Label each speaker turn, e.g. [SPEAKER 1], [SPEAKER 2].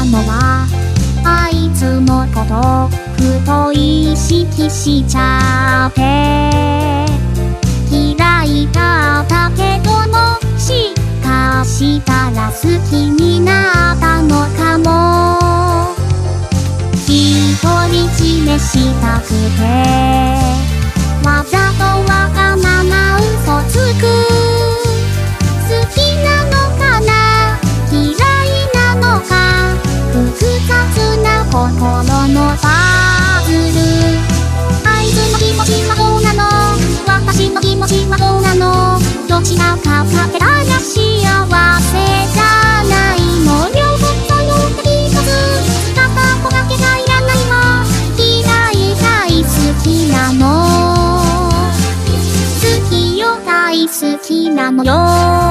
[SPEAKER 1] のはあいつのことふと意識しちゃって嫌いだったけどもしかしたら好きになったのかも独り占めしたくてわざとわがまま嘘つく好きなのかな嫌いなのか複雑な心のパズルあいつの気持ちはどうなの私の気持ちはどうなのどちらかかけたら幸せじゃないの両方とよって一つ片方だけがいらないわ嫌い大好きなの好きよ大好きなのよ